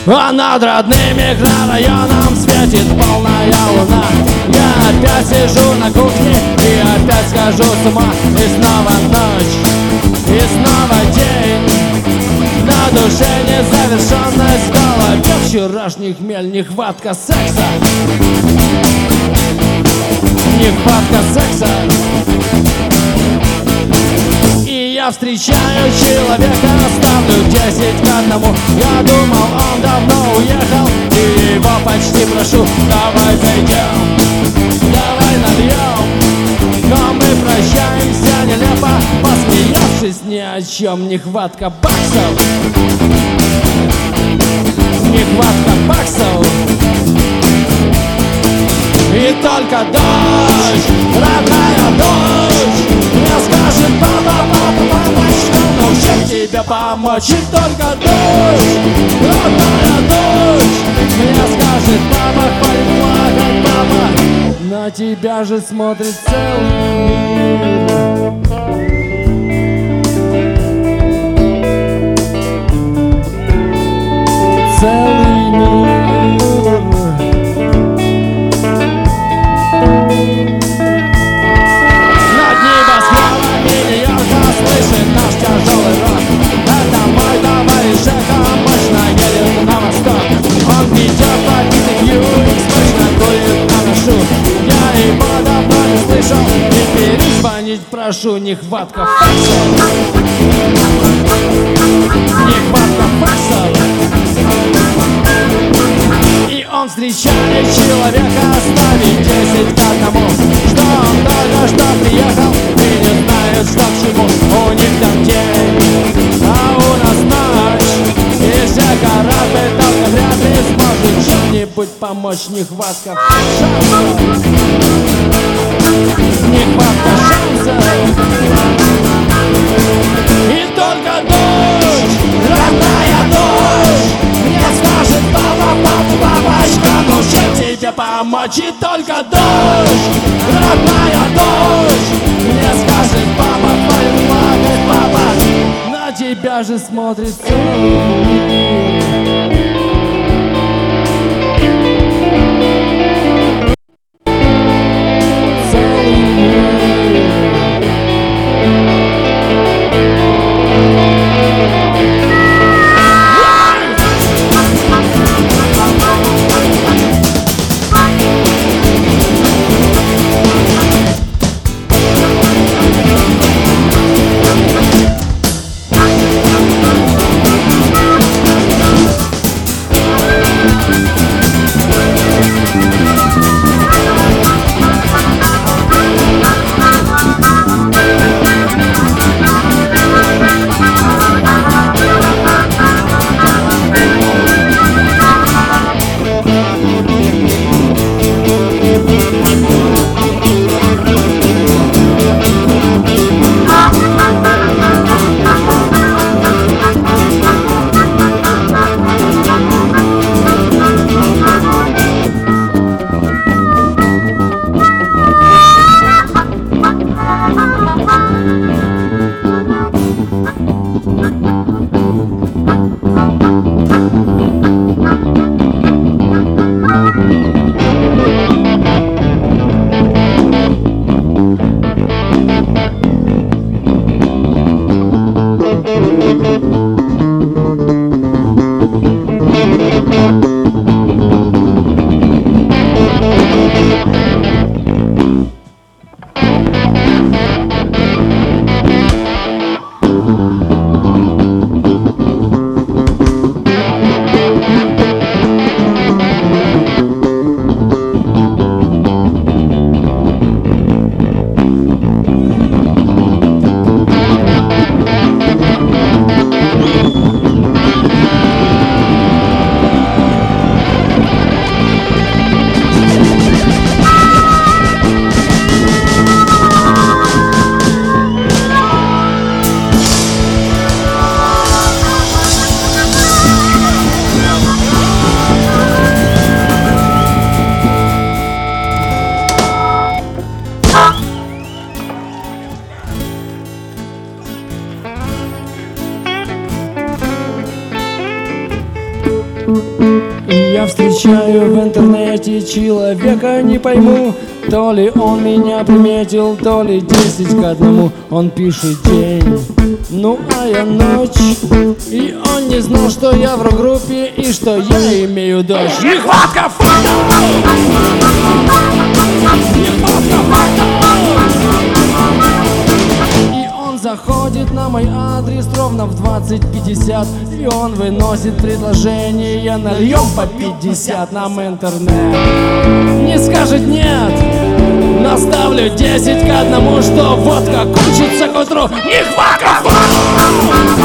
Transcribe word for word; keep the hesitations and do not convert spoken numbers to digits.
А над родным микрорайоном светит полная луна. Я опять сижу на кухне и опять схожу с ума. И снова ночь, и снова день. На душе незавершенность, в голове вчерашний хмель. Нехватка секса, нехватка секса. И я встречаю человека, ставлю десять к одному. Я думал, он давно уехал, и его почти прошу: давай зайдем, давай нальем. Но мы прощаемся нелепо, посмеявшись ни о чем. Нехватка баксов, нехватка баксов. И только дождь, родная дочь, мне скажет: папа, папа, папочка, ну чем тебе помочь? И только дождь, родная дочь, мне скажет: папа, хватит плакать, папа, на тебя же смотрит целый мир. Целый мир. Слышит наш тяжелый рок. Это мой товарищ Жека, мощно едет на восток. Он ведет побитый Бьюик, смачно курит на ношу. Я его давно не слышал и перезвонить прошу. Нехватка факсов, нехватка факсов. И он встречает человека, ставит десять к одному. Что он только что приехал и не знает, что к чему. У них там день, а у нас ночь. И Жека рад бы, только вряд ли сможет чем-нибудь помочь. Нехватка шансов, нехватка шансов. И только дождь, родная дочь, мне скажет: папа, папа, папочка, ну чем тебе помочь? И только дождь, родная дочь, мне скажет: папа, хватит плакать, папа, на тебя же смотрит целый мир. Я встречаю в интернете человека, не пойму, то ли он меня приметил, то ли десять к одному. Он пишет день, ну а я ночь. И он не знал, что я в рок-группе и что я имею дочь. Нехватка фактов! Нехватка фактов! И он заходит на мой адрес ровно в двадцать пятьдесят. И он выносит предложение: нальем по пятьдесят нам интернет. Не скажет нет, но ставлю десять к одному, что водка кончится к утру. Нехватка фактов!